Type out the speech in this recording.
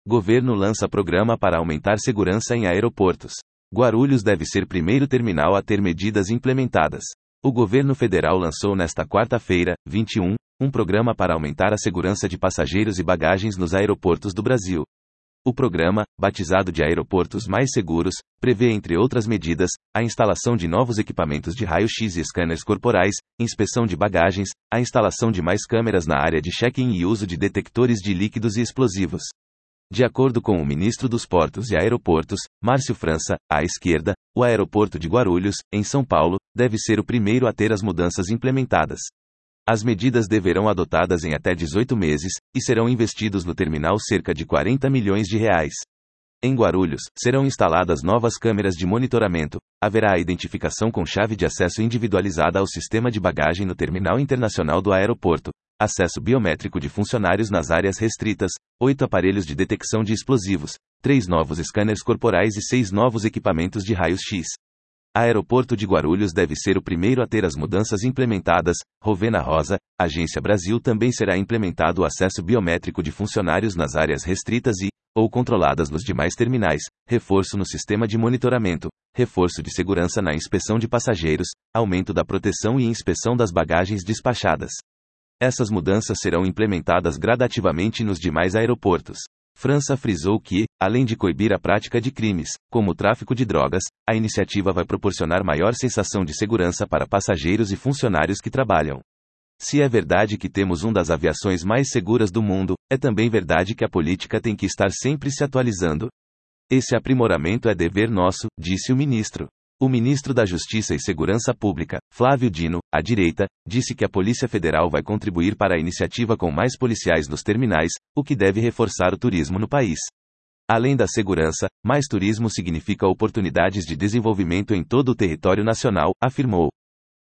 Governo lança programa para aumentar segurança em aeroportos. Guarulhos deve ser primeiro terminal a ter medidas implementadas. O governo federal lançou nesta quarta-feira, 21, um programa para aumentar a segurança de passageiros e bagagens nos aeroportos do Brasil. O programa, batizado de Aeroportos Mais Seguros, prevê, entre outras medidas, a instalação de novos equipamentos de raio-x e scanners corporais, inspeção de bagagens, a instalação de mais câmeras na área de check-in e uso de detectores de líquidos e explosivos. De acordo com o ministro dos Portos e Aeroportos, Márcio França, à esquerda, o aeroporto de Guarulhos, em São Paulo, deve ser o primeiro a ter as mudanças implementadas. As medidas deverão adotadas em até 18 meses, e serão investidos no terminal cerca de R$40 milhões. Em Guarulhos, serão instaladas novas câmeras de monitoramento, haverá a identificação com chave de acesso individualizada ao sistema de bagagem no terminal internacional do aeroporto, acesso biométrico de funcionários nas áreas restritas, 8 aparelhos de detecção de explosivos, 3 novos scanners corporais e 6 novos equipamentos de raios-x. Aeroporto de Guarulhos deve ser o primeiro a ter as mudanças implementadas. Rovena Rosa, Agência Brasil. Também será implementado o acesso biométrico de funcionários nas áreas restritas ou controladas nos demais terminais, reforço no sistema de monitoramento, reforço de segurança na inspeção de passageiros, aumento da proteção e inspeção das bagagens despachadas. Essas mudanças serão implementadas gradativamente nos demais aeroportos. França frisou que, além de coibir a prática de crimes, como o tráfico de drogas, a iniciativa vai proporcionar maior sensação de segurança para passageiros e funcionários que trabalham. Se é verdade que temos uma das aviações mais seguras do mundo, é também verdade que a política tem que estar sempre se atualizando. Esse aprimoramento é dever nosso, disse o ministro. O ministro da Justiça e Segurança Pública, Flávio Dino, à direita, disse que a Polícia Federal vai contribuir para a iniciativa com mais policiais nos terminais, o que deve reforçar o turismo no país. Além da segurança, mais turismo significa oportunidades de desenvolvimento em todo o território nacional, afirmou.